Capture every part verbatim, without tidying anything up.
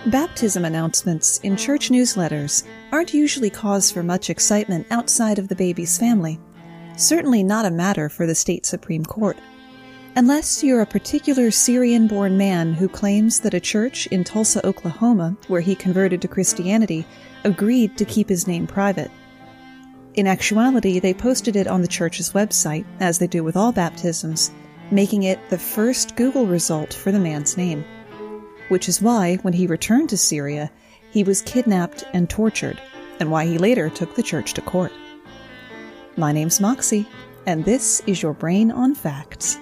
Baptism announcements in church newsletters aren't usually cause for much excitement outside of the baby's family. Certainly not a matter for the state Supreme Court. Unless you're a particular Syrian-born man who claims that a church in Tulsa, Oklahoma, where he converted to Christianity, agreed to keep his name private. In actuality, they posted it on the church's website, as they do with all baptisms, making it the first Google result for the man's name. Which is why, when he returned to Syria, he was kidnapped and tortured, and why he later took the church to court. My name's Moxie, and this is your Brain on Facts.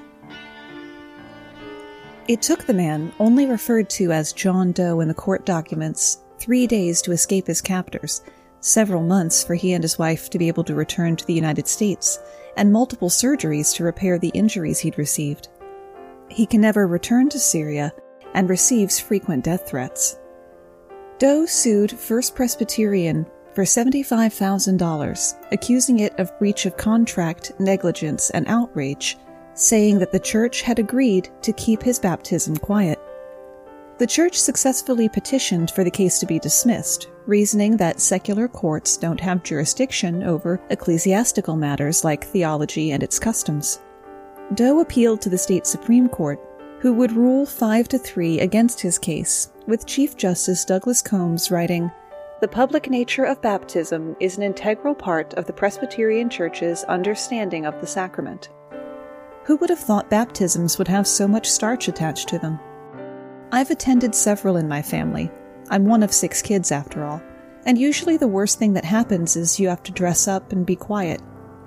It took the man, only referred to as John Doe in the court documents, three days to escape his captors, several months for he and his wife to be able to return to the United States, and multiple surgeries to repair the injuries he'd received. He can never return to Syria and receives frequent death threats. Doe sued First Presbyterian for seventy-five thousand dollars, accusing it of breach of contract, negligence, and outrage, saying that the church had agreed to keep his baptism quiet. The church successfully petitioned for the case to be dismissed, reasoning that secular courts don't have jurisdiction over ecclesiastical matters like theology and its customs. Doe appealed to the state Supreme Court, who would rule five to three against his case, with Chief Justice Douglas Combs writing, "The public nature of baptism is an integral part of the Presbyterian Church's understanding of the sacrament." Who would have thought baptisms would have so much starch attached to them? I've attended several in my family. I'm one of six kids after all, and usually the worst thing that happens is you have to dress up and be quiet.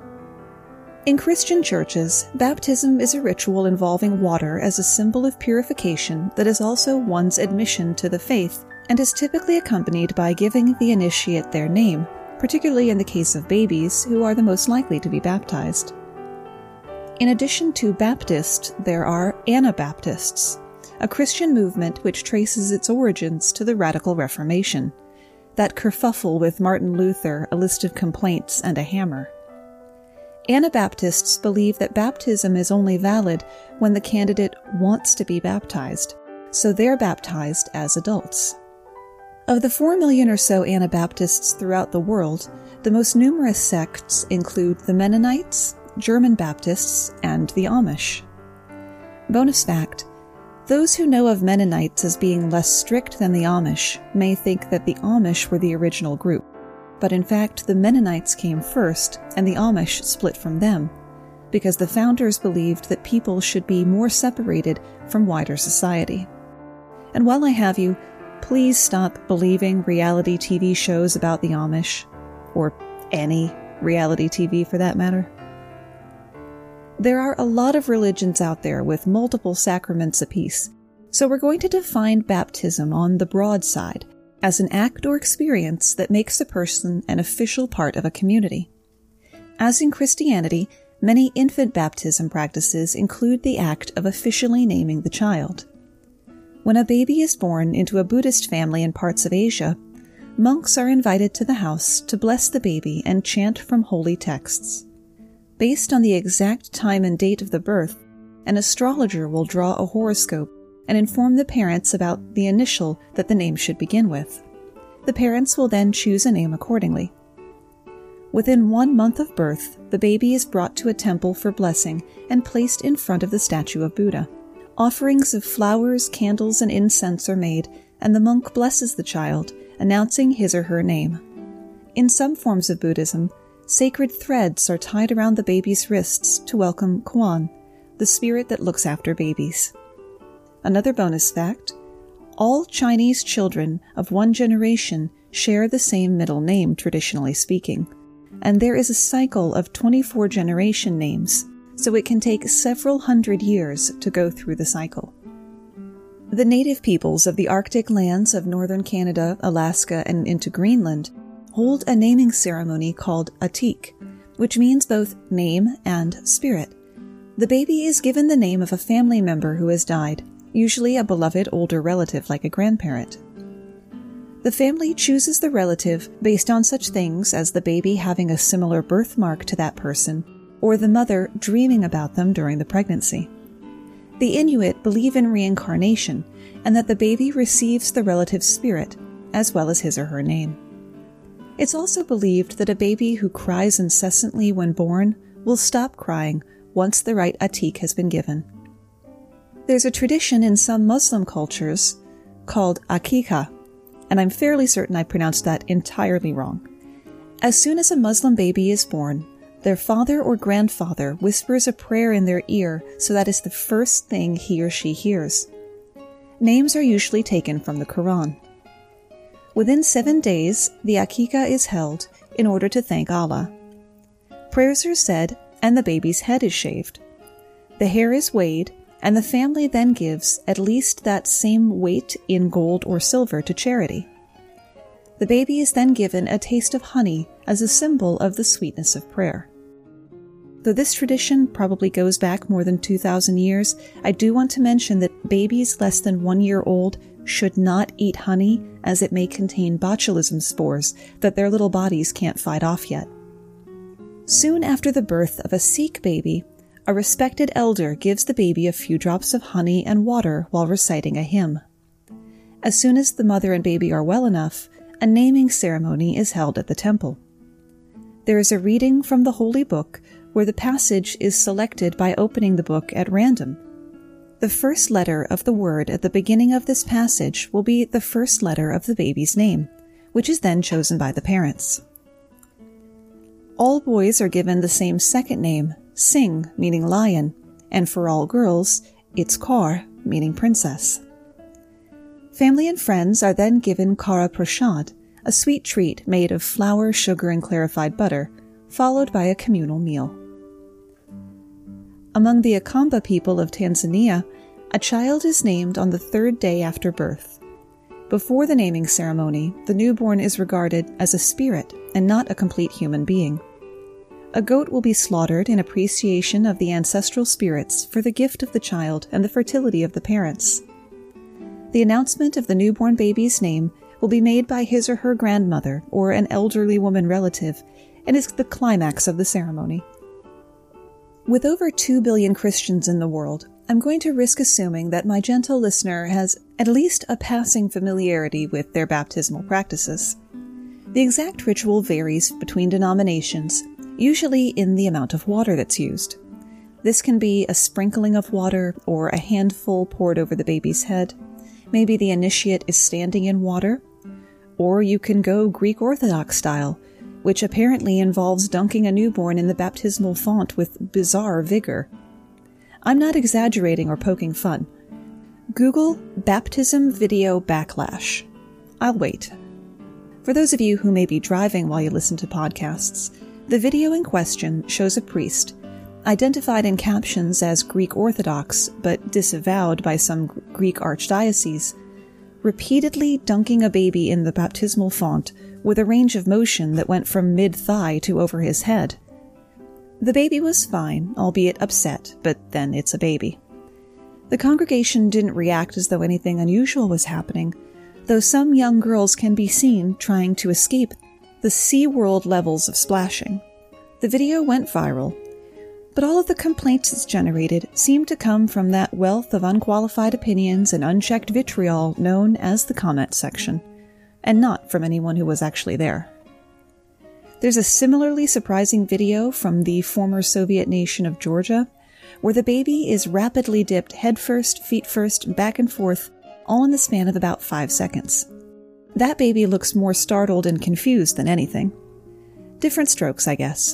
In Christian churches, baptism is a ritual involving water as a symbol of purification that is also one's admission to the faith and is typically accompanied by giving the initiate their name, particularly in the case of babies who are the most likely to be baptized. In addition to Baptist, there are Anabaptists, a Christian movement which traces its origins to the Radical Reformation, that kerfuffle with Martin Luther, a list of complaints, and a hammer. Anabaptists believe that baptism is only valid when the candidate wants to be baptized, so they're baptized as adults. Of the four million or so Anabaptists throughout the world, the most numerous sects include the Mennonites, German Baptists, and the Amish. Bonus fact: those who know of Mennonites as being less strict than the Amish may think that the Amish were the original group, but in fact the Mennonites came first and the Amish split from them, because the founders believed that people should be more separated from wider society. And while I have you, please stop believing reality T V shows about the Amish, or any reality T V for that matter. There are a lot of religions out there with multiple sacraments apiece, so we're going to define baptism on the broad side as an act or experience that makes a person an official part of a community. As in Christianity, many infant baptism practices include the act of officially naming the child. When a baby is born into a Buddhist family in parts of Asia, monks are invited to the house to bless the baby and chant from holy texts. Based on the exact time and date of the birth, an astrologer will draw a horoscope and inform the parents about the initial that the name should begin with. The parents will then choose a name accordingly. Within one month of birth, the baby is brought to a temple for blessing and placed in front of the statue of Buddha. Offerings of flowers, candles, and incense are made, and the monk blesses the child, announcing his or her name. In some forms of Buddhism, sacred threads are tied around the baby's wrists to welcome Kuan, the spirit that looks after babies. Another bonus fact: all Chinese children of one generation share the same middle name, traditionally speaking, and there is a cycle of twenty-four generation names, so it can take several hundred years to go through the cycle. The native peoples of the Arctic lands of northern Canada, Alaska, and into Greenland hold a naming ceremony called Atik, which means both name and spirit. The baby is given the name of a family member who has died, usually a beloved older relative like a grandparent. The family chooses the relative based on such things as the baby having a similar birthmark to that person, or the mother dreaming about them during the pregnancy. The Inuit believe in reincarnation and that the baby receives the relative's spirit, as well as his or her name. It's also believed that a baby who cries incessantly when born will stop crying once the right atik has been given. There's a tradition in some Muslim cultures called akikah, and I'm fairly certain I pronounced that entirely wrong. As soon as a Muslim baby is born, their father or grandfather whispers a prayer in their ear so that is the first thing he or she hears. Names are usually taken from the Quran. Within seven days, the akikah is held in order to thank Allah. Prayers are said, and the baby's head is shaved. The hair is weighed, and the family then gives at least that same weight in gold or silver to charity. The baby is then given a taste of honey as a symbol of the sweetness of prayer. Though this tradition probably goes back more than two thousand years, I do want to mention that babies less than one year old should not eat honey, as it may contain botulism spores that their little bodies can't fight off yet. Soon after the birth of a Sikh baby, a respected elder gives the baby a few drops of honey and water while reciting a hymn. As soon as the mother and baby are well enough, a naming ceremony is held at the temple. There is a reading from the Holy Book where the passage is selected by opening the book at random. The first letter of the word at the beginning of this passage will be the first letter of the baby's name, which is then chosen by the parents. All boys are given the same second name, Singh, meaning lion, and for all girls, it's Kaur, meaning princess. Family and friends are then given Kara Prashad, a sweet treat made of flour, sugar, and clarified butter, followed by a communal meal. Among the Akamba people of Tanzania, a child is named on the third day after birth. Before the naming ceremony, the newborn is regarded as a spirit and not a complete human being. A goat will be slaughtered in appreciation of the ancestral spirits for the gift of the child and the fertility of the parents. The announcement of the newborn baby's name will be made by his or her grandmother or an elderly woman relative and is the climax of the ceremony. With over two billion Christians in the world, I'm going to risk assuming that my gentle listener has at least a passing familiarity with their baptismal practices. The exact ritual varies between denominations, usually in the amount of water that's used. This can be a sprinkling of water or a handful poured over the baby's head. Maybe the initiate is standing in water. Or you can go Greek Orthodox style, which apparently involves dunking a newborn in the baptismal font with bizarre vigor. I'm not exaggerating or poking fun. Google baptism video backlash. I'll wait. For those of you who may be driving while you listen to podcasts, the video in question shows a priest, identified in captions as Greek Orthodox but disavowed by some Greek archdiocese, repeatedly dunking a baby in the baptismal font with a range of motion that went from mid-thigh to over his head. The baby was fine, albeit upset, but then it's a baby. The congregation didn't react as though anything unusual was happening, though some young girls can be seen trying to escape the SeaWorld levels of splashing. The video went viral, but all of the complaints it's generated seem to come from that wealth of unqualified opinions and unchecked vitriol known as the comment section, and not from anyone who was actually there. There's a similarly surprising video from the former Soviet nation of Georgia, where the baby is rapidly dipped headfirst, feet first, back and forth, all in the span of about five seconds. That baby looks more startled and confused than anything. Different strokes, I guess.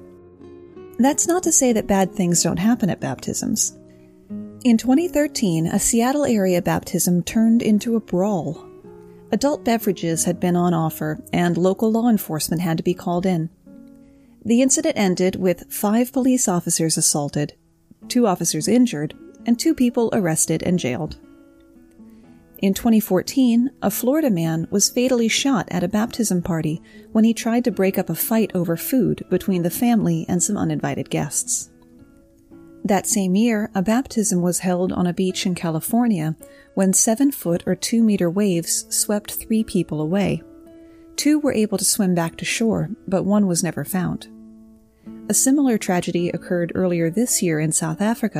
That's not to say that bad things don't happen at baptisms. In twenty thirteen, a Seattle area baptism turned into a brawl. Adult beverages had been on offer, and local law enforcement had to be called in. The incident ended with five police officers assaulted, two officers injured, and two people arrested and jailed. In twenty fourteen, a Florida man was fatally shot at a baptism party when he tried to break up a fight over food between the family and some uninvited guests. That same year, a baptism was held on a beach in California when seven-foot or two-meter waves swept three people away. Two were able to swim back to shore, but one was never found. A similar tragedy occurred earlier this year in South Africa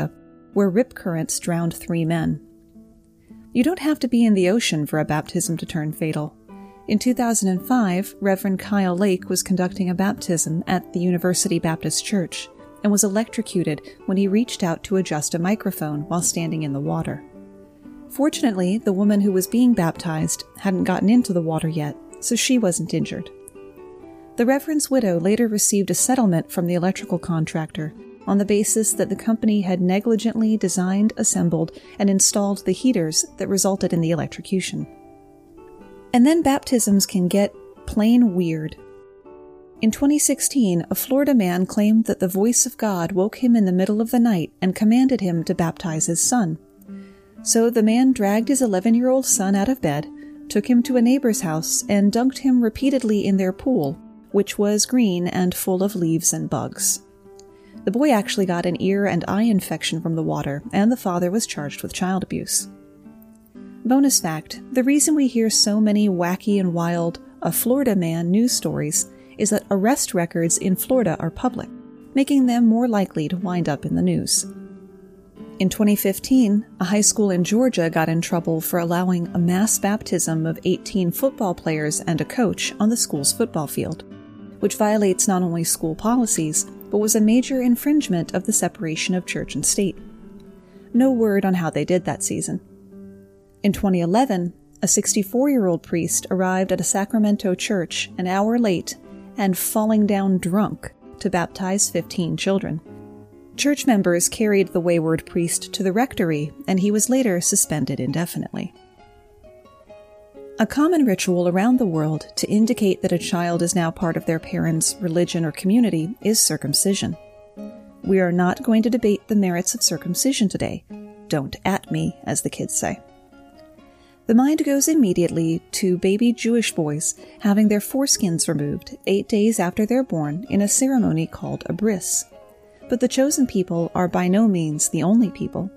where rip currents drowned three men. You don't have to be in the ocean for a baptism to turn fatal. In two thousand five, Reverend Kyle Lake was conducting a baptism at the University Baptist Church and was electrocuted when he reached out to adjust a microphone while standing in the water. Fortunately, the woman who was being baptized hadn't gotten into the water yet, so she wasn't injured. The Reverend's widow later received a settlement from the electrical contractor on the basis that the company had negligently designed, assembled, and installed the heaters that resulted in the electrocution. And then baptisms can get plain weird. In twenty sixteen, a Florida man claimed that the voice of God woke him in the middle of the night and commanded him to baptize his son. So the man dragged his eleven-year-old son out of bed, took him to a neighbor's house, and dunked him repeatedly in their pool, which was green and full of leaves and bugs. The boy actually got an ear and eye infection from the water, and the father was charged with child abuse. Bonus fact, the reason we hear so many wacky and wild "a Florida man" news stories is that arrest records in Florida are public, making them more likely to wind up in the news. In twenty fifteen, a high school in Georgia got in trouble for allowing a mass baptism of eighteen football players and a coach on the school's football field, which violates not only school policies, but was a major infringement of the separation of church and state. No word on how they did that season. In twenty eleven, a sixty-four-year-old priest arrived at a Sacramento church an hour late and falling down drunk to baptize fifteen children. Church members carried the wayward priest to the rectory, and he was later suspended indefinitely. A common ritual around the world to indicate that a child is now part of their parents' religion or community is circumcision. We are not going to debate the merits of circumcision today. Don't at me, as the kids say. The mind goes immediately to baby Jewish boys having their foreskins removed eight days after they're born in a ceremony called a bris. But the chosen people are by no means the only people.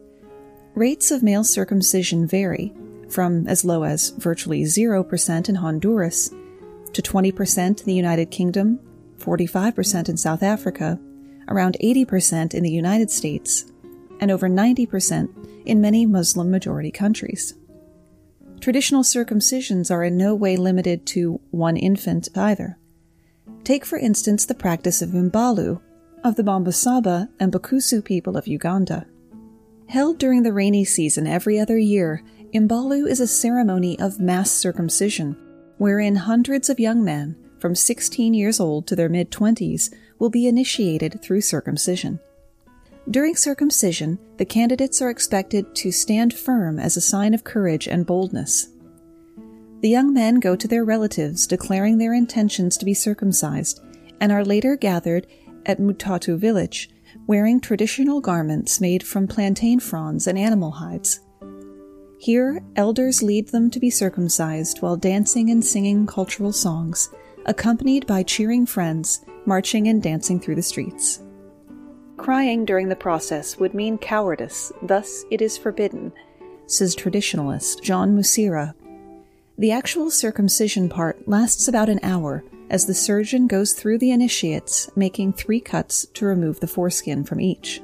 Rates of male circumcision vary, from as low as virtually zero percent in Honduras to twenty percent in the United Kingdom, forty-five percent in South Africa, around eighty percent in the United States, and over ninety percent in many Muslim-majority countries. Traditional circumcisions are in no way limited to one infant either. Take, for instance, the practice of Imbalu, of the Bambasaba and Bakusu people of Uganda. Held during the rainy season every other year, Imbalu is a ceremony of mass circumcision, wherein hundreds of young men, from sixteen years old to their mid-twenties, will be initiated through circumcision. During circumcision, the candidates are expected to stand firm as a sign of courage and boldness. The young men go to their relatives declaring their intentions to be circumcised, and are later gathered at Mutatu village, wearing traditional garments made from plantain fronds and animal hides. Here, elders lead them to be circumcised while dancing and singing cultural songs, accompanied by cheering friends, marching and dancing through the streets. Crying during the process would mean cowardice, thus it is forbidden, says traditionalist John Musira. The actual circumcision part lasts about an hour, as the surgeon goes through the initiates, making three cuts to remove the foreskin from each.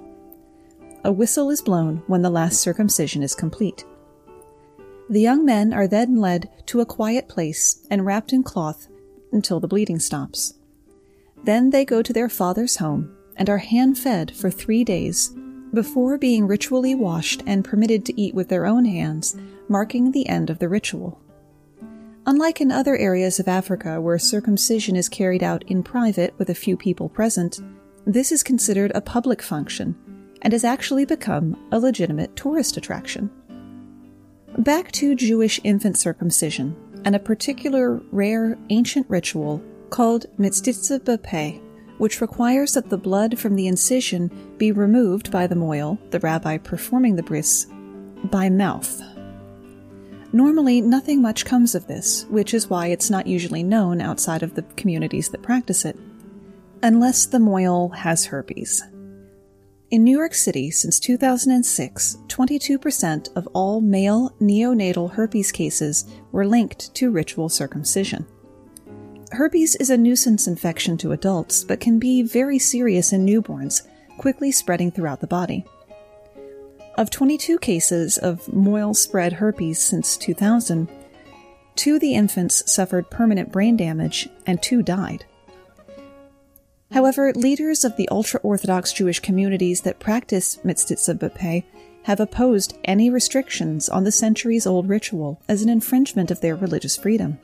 A whistle is blown when the last circumcision is complete. The young men are then led to a quiet place and wrapped in cloth until the bleeding stops. Then they go to their father's home and are hand-fed for three days before being ritually washed and permitted to eat with their own hands, marking the end of the ritual. Unlike in other areas of Africa where circumcision is carried out in private with a few people present, this is considered a public function and has actually become a legitimate tourist attraction. Back to Jewish infant circumcision and a particular rare ancient ritual called Mitzitzah B'Peh, which requires that the blood from the incision be removed by the moil, the rabbi performing the bris, by mouth. Normally, nothing much comes of this, which is why it's not usually known outside of the communities that practice it, unless the moil has herpes. In New York City, since two thousand six, twenty-two percent of all male neonatal herpes cases were linked to ritual circumcision. Herpes is a nuisance infection to adults, but can be very serious in newborns, quickly spreading throughout the body. Of twenty-two cases of moil-spread herpes since two thousand, two of the infants suffered permanent brain damage and two died. However, leaders of the ultra-Orthodox Jewish communities that practice Mitzvah B'Peh have opposed any restrictions on the centuries-old ritual as an infringement of their religious freedom.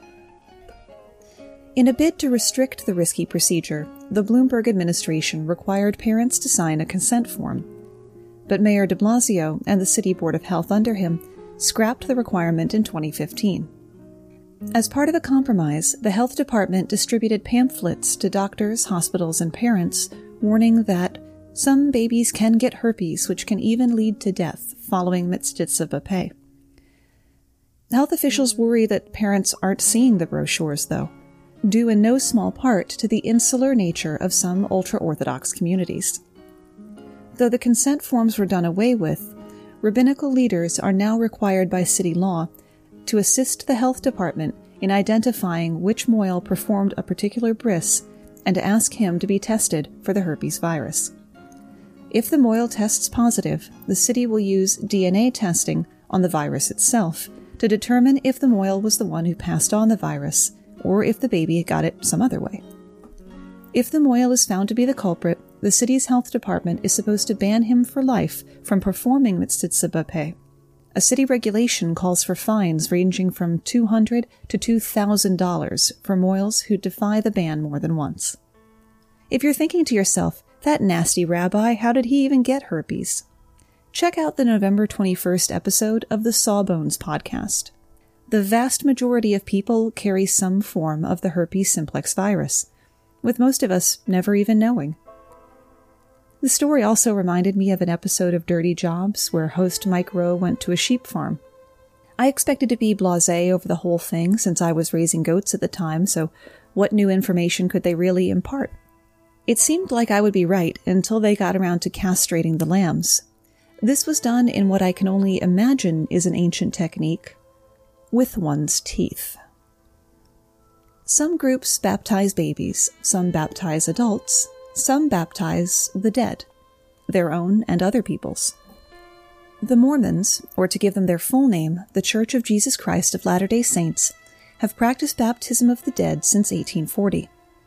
In a bid to restrict the risky procedure, the Bloomberg administration required parents to sign a consent form. But Mayor de Blasio and the City Board of Health under him scrapped the requirement in twenty fifteen. As part of a compromise, the health department distributed pamphlets to doctors, hospitals, and parents warning that some babies can get herpes, which can even lead to death following Mitzvah B'Peh. Health officials worry that parents aren't seeing the brochures, though, due in no small part to the insular nature of some ultra-Orthodox communities. Though the consent forms were done away with, rabbinical leaders are now required by city law to assist the health department in identifying which mohel performed a particular bris and to ask him to be tested for the herpes virus. If the mohel tests positive, the city will use D N A testing on the virus itself to determine if the mohel was the one who passed on the virus or if the baby got it some other way. If the mohel is found to be the culprit, the city's health department is supposed to ban him for life from performing Mitzvah B'Peh. A city regulation calls for fines ranging from two hundred dollars to two thousand dollars for mohels who defy the ban more than once. If you're thinking to yourself, that nasty rabbi, how did he even get herpes? Check out the November twenty-first episode of the Sawbones podcast. The vast majority of people carry some form of the herpes simplex virus, with most of us never even knowing. The story also reminded me of an episode of Dirty Jobs where host Mike Rowe went to a sheep farm. I expected to be blasé over the whole thing since I was raising goats at the time, so what new information could they really impart? It seemed like I would be right until they got around to castrating the lambs. This was done in what I can only imagine is an ancient technique, with one's teeth. Some groups baptize babies, some baptize adults, some baptize the dead, their own and other people's. The Mormons, or to give them their full name, the Church of Jesus Christ of Latter-day Saints, have practiced baptism of the dead since eighteen forty.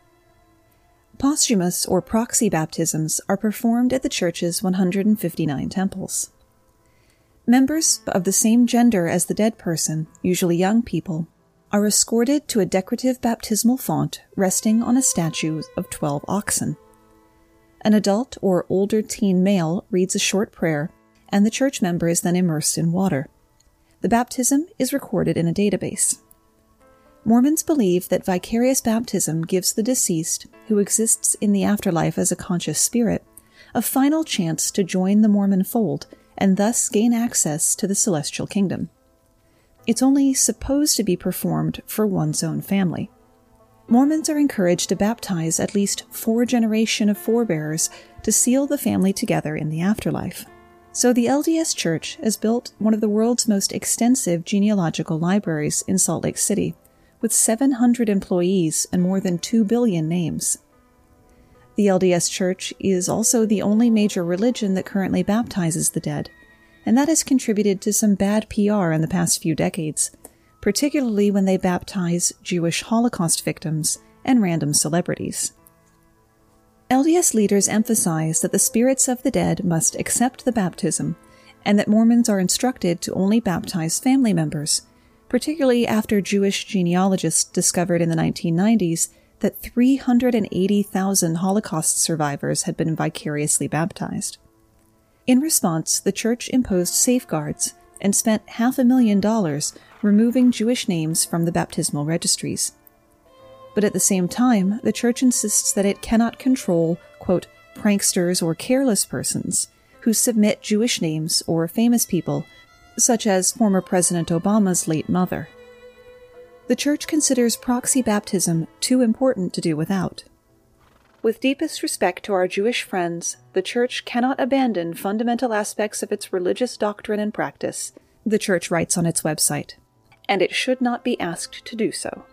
Posthumous or proxy baptisms are performed at the church's one hundred fifty-nine temples. Members of the same gender as the dead person, usually young people, are escorted to a decorative baptismal font resting on a statue of twelve oxen. An adult or older teen male reads a short prayer, and the church member is then immersed in water. The baptism is recorded in a database. Mormons believe that vicarious baptism gives the deceased, who exists in the afterlife as a conscious spirit, a final chance to join the Mormon fold and thus gain access to the celestial kingdom. It's only supposed to be performed for one's own family. Mormons are encouraged to baptize at least four generations of forebears to seal the family together in the afterlife. So the L D S Church has built one of the world's most extensive genealogical libraries in Salt Lake City, with seven hundred employees and more than two billion names. The L D S Church is also the only major religion that currently baptizes the dead, and that has contributed to some bad P R in the past few decades, particularly when they baptize Jewish Holocaust victims and random celebrities. L D S leaders emphasize that the spirits of the dead must accept the baptism, and that Mormons are instructed to only baptize family members, particularly after Jewish genealogists discovered in the nineteen nineties that three hundred eighty thousand Holocaust survivors had been vicariously baptized. In response, the Church imposed safeguards and spent half a million dollars removing Jewish names from the baptismal registries. But at the same time, the Church insists that it cannot control, quote, pranksters or careless persons who submit Jewish names or famous people, such as former President Obama's late mother. The Church considers proxy baptism too important to do without. With deepest respect to our Jewish friends, the Church cannot abandon fundamental aspects of its religious doctrine and practice, the Church writes on its website, and it should not be asked to do so.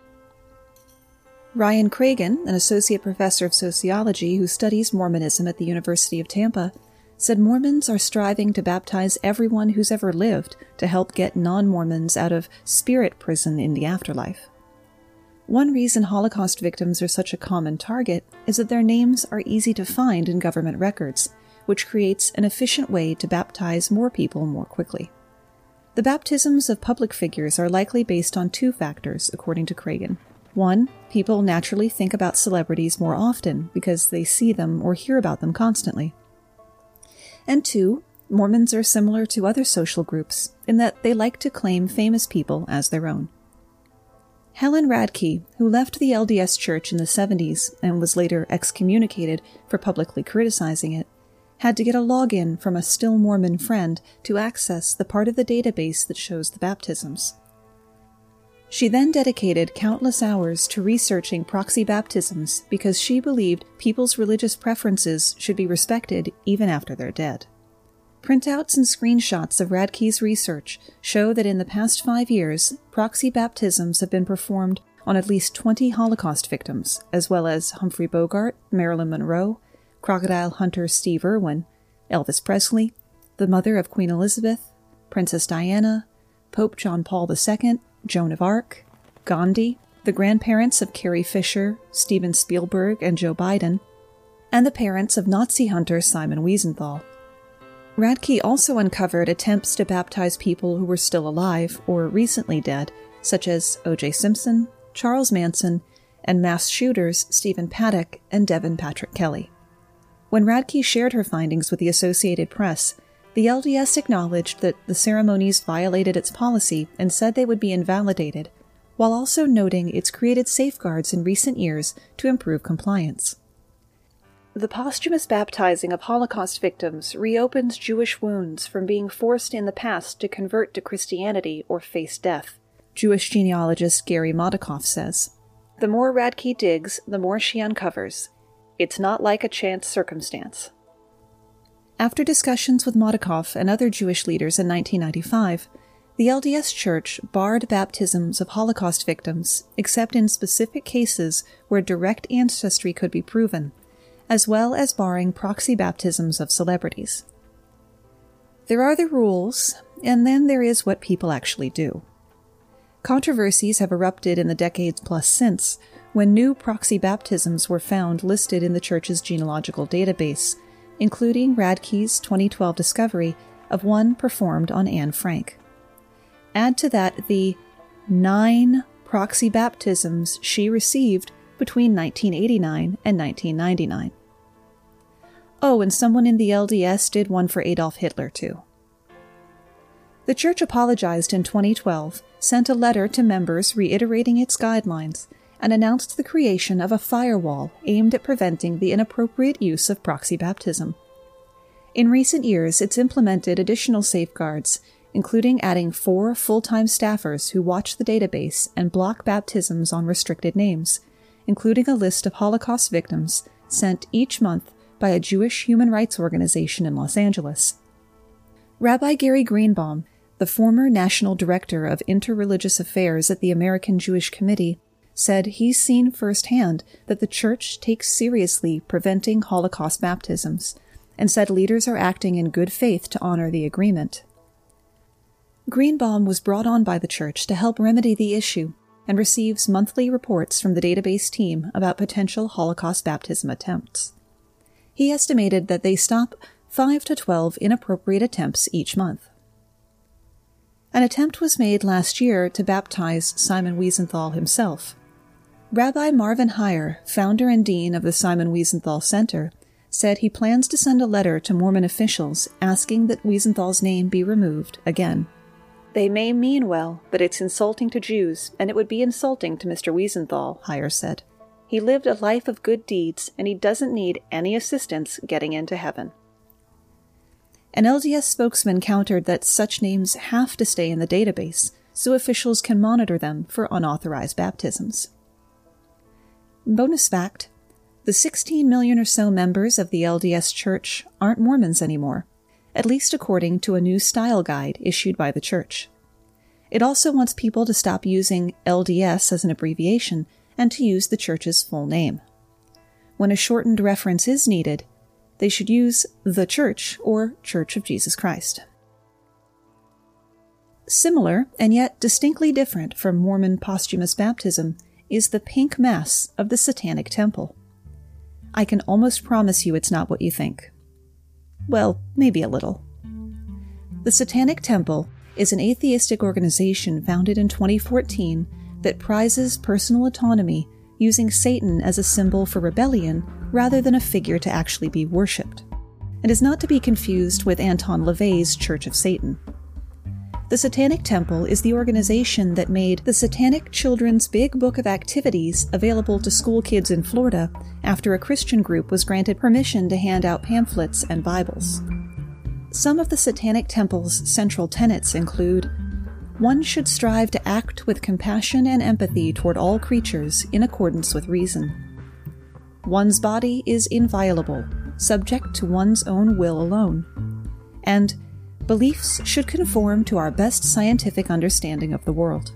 Ryan Cragen, an associate professor of sociology who studies Mormonism at the University of Tampa, said Mormons are striving to baptize everyone who's ever lived to help get non-Mormons out of spirit prison in the afterlife. One reason Holocaust victims are such a common target is that their names are easy to find in government records, which creates an efficient way to baptize more people more quickly. The baptisms of public figures are likely based on two factors, according to Cragen. One, people naturally think about celebrities more often because they see them or hear about them constantly. And two, Mormons are similar to other social groups in that they like to claim famous people as their own. Helen Radke, who left the L D S Church in the seventies and was later excommunicated for publicly criticizing it, had to get a login from a still Mormon friend to access the part of the database that shows the baptisms. She then dedicated countless hours to researching proxy baptisms because she believed people's religious preferences should be respected even after they're dead. Printouts and screenshots of Radke's research show that in the past five years, proxy baptisms have been performed on at least twenty Holocaust victims, as well as Humphrey Bogart, Marilyn Monroe, crocodile hunter Steve Irwin, Elvis Presley, the mother of Queen Elizabeth, Princess Diana, Pope John Paul the Second, Joan of Arc, Gandhi, the grandparents of Carrie Fisher, Steven Spielberg, and Joe Biden, and the parents of Nazi hunter Simon Wiesenthal. Radke also uncovered attempts to baptize people who were still alive or recently dead, such as O J Simpson, Charles Manson, and mass shooters Stephen Paddock and Devin Patrick Kelly. When Radke shared her findings with the Associated Press, the L D S acknowledged that the ceremonies violated its policy and said they would be invalidated, while also noting it's created safeguards in recent years to improve compliance. The posthumous baptizing of Holocaust victims reopens Jewish wounds from being forced in the past to convert to Christianity or face death, Jewish genealogist Gary Modikoff says. The more Radke digs, the more she uncovers. It's not like a chance circumstance. After discussions with Modikoff and other Jewish leaders in nineteen ninety-five, the L D S Church barred baptisms of Holocaust victims except in specific cases where direct ancestry could be proven, as well as barring proxy baptisms of celebrities. There are the rules, and then there is what people actually do. Controversies have erupted in the decades plus since, when new proxy baptisms were found listed in the Church's genealogical database, including Radke's twenty twelve discovery of one performed on Anne Frank. Add to that the nine proxy baptisms she received between nineteen eighty-nine and nineteen ninety-nine. Oh, and someone in the L D S did one for Adolf Hitler, too. The Church apologized in twenty twelve, sent a letter to members reiterating its guidelines, and announced the creation of a firewall aimed at preventing the inappropriate use of proxy baptism. In recent years, it's implemented additional safeguards, including adding four full-time staffers who watch the database and block baptisms on restricted names, including a list of Holocaust victims sent each month by a Jewish human rights organization in Los Angeles. Rabbi Gary Greenbaum, the former national director of interreligious affairs at the American Jewish Committee, said he's seen firsthand that the Church takes seriously preventing Holocaust baptisms, and said leaders are acting in good faith to honor the agreement. Greenbaum was brought on by the Church to help remedy the issue and receives monthly reports from the database team about potential Holocaust baptism attempts. He estimated that they stop five to twelve inappropriate attempts each month. An attempt was made last year to baptize Simon Wiesenthal himself. Rabbi Marvin Heyer, founder and dean of the Simon Wiesenthal Center, said he plans to send a letter to Mormon officials asking that Wiesenthal's name be removed again. They may mean well, but it's insulting to Jews, and it would be insulting to Mister Wiesenthal, Heyer said. He lived a life of good deeds, and he doesn't need any assistance getting into heaven. An L D S spokesman countered that such names have to stay in the database, so officials can monitor them for unauthorized baptisms. Bonus fact: the sixteen million or so members of the L D S Church aren't Mormons anymore, at least according to a new style guide issued by the Church. It also wants people to stop using L D S as an abbreviation and to use the Church's full name. When a shortened reference is needed, they should use the Church or Church of Jesus Christ. Similar, and yet distinctly different from Mormon posthumous baptism, is the pink mass of the Satanic Temple. I can almost promise you it's not what you think. Well, maybe a little. The Satanic Temple is an atheistic organization founded in twenty fourteen that prizes personal autonomy, using Satan as a symbol for rebellion rather than a figure to actually be worshipped, and is not to be confused with Anton LaVey's Church of Satan. The Satanic Temple is the organization that made the Satanic Children's Big Book of Activities available to school kids in Florida after a Christian group was granted permission to hand out pamphlets and Bibles. Some of the Satanic Temple's central tenets include: one should strive to act with compassion and empathy toward all creatures in accordance with reason. One's body is inviolable, subject to one's own will alone. And beliefs should conform to our best scientific understanding of the world.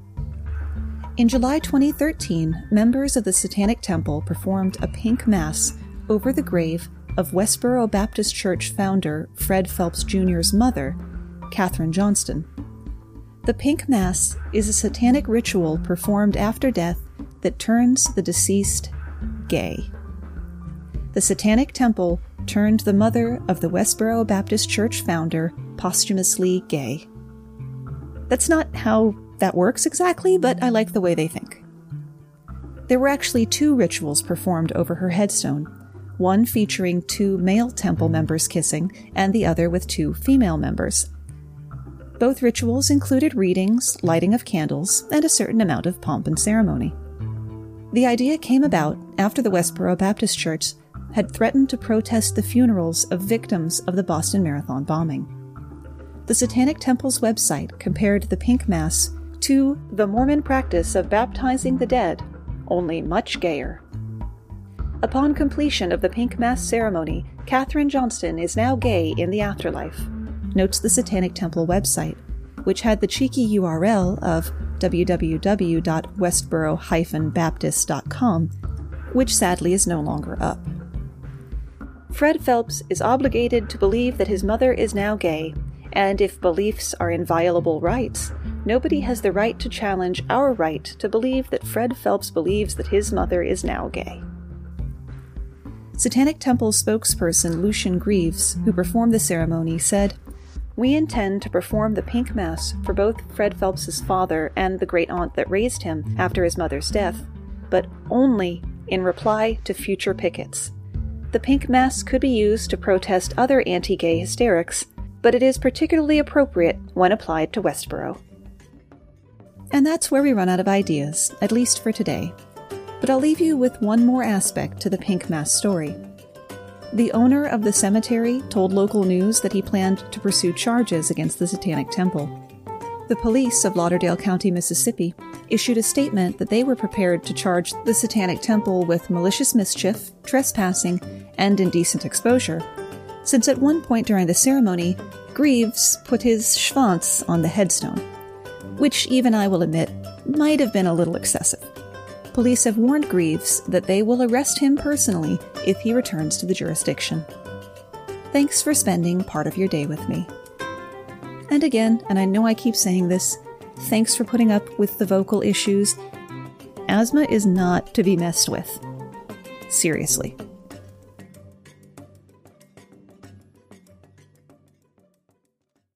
In July twenty thirteen, members of the Satanic Temple performed a pink mass over the grave of Westboro Baptist Church founder Fred Phelps Junior's mother, Kathryn Johnston. The pink mass is a satanic ritual performed after death that turns the deceased gay. The Satanic Temple turned the mother of the Westboro Baptist Church founder posthumously gay. That's not how that works exactly, but I like the way they think. There were actually two rituals performed over her headstone, one featuring two male temple members kissing, and the other with two female members. Both rituals included readings, lighting of candles, and a certain amount of pomp and ceremony. The idea came about after the Westboro Baptist Church had threatened to protest the funerals of victims of the Boston Marathon bombing. The Satanic Temple's website compared the pink mass to the Mormon practice of baptizing the dead, only much gayer. Upon completion of the pink mass ceremony, Kathryn Johnston is now gay in the afterlife, notes the Satanic Temple website, which had the cheeky U R L of w w w dot westboro dash baptist dot com, which sadly is no longer up. Fred Phelps is obligated to believe that his mother is now gay, and if beliefs are inviolable rights, nobody has the right to challenge our right to believe that Fred Phelps believes that his mother is now gay. Satanic Temple spokesperson Lucian Greaves, who performed the ceremony, said, "We intend to perform the pink mass for both Fred Phelps's father and the great-aunt that raised him after his mother's death, but only in reply to future pickets. The pink mass could be used to protest other anti-gay hysterics, but it is particularly appropriate when applied to Westboro." And that's where we run out of ideas, at least for today. But I'll leave you with one more aspect to the pink mass story. The owner of the cemetery told local news that he planned to pursue charges against the Satanic Temple. The police of Lauderdale County, Mississippi, issued a statement that they were prepared to charge the Satanic Temple with malicious mischief, trespassing, and indecent exposure, since at one point during the ceremony, Greaves put his schwanz on the headstone, which even I will admit might have been a little excessive. Police have warned Greaves that they will arrest him personally if he returns to the jurisdiction. Thanks for spending part of your day with me. And again, and I know I keep saying this, thanks for putting up with the vocal issues. Asthma is not to be messed with. Seriously.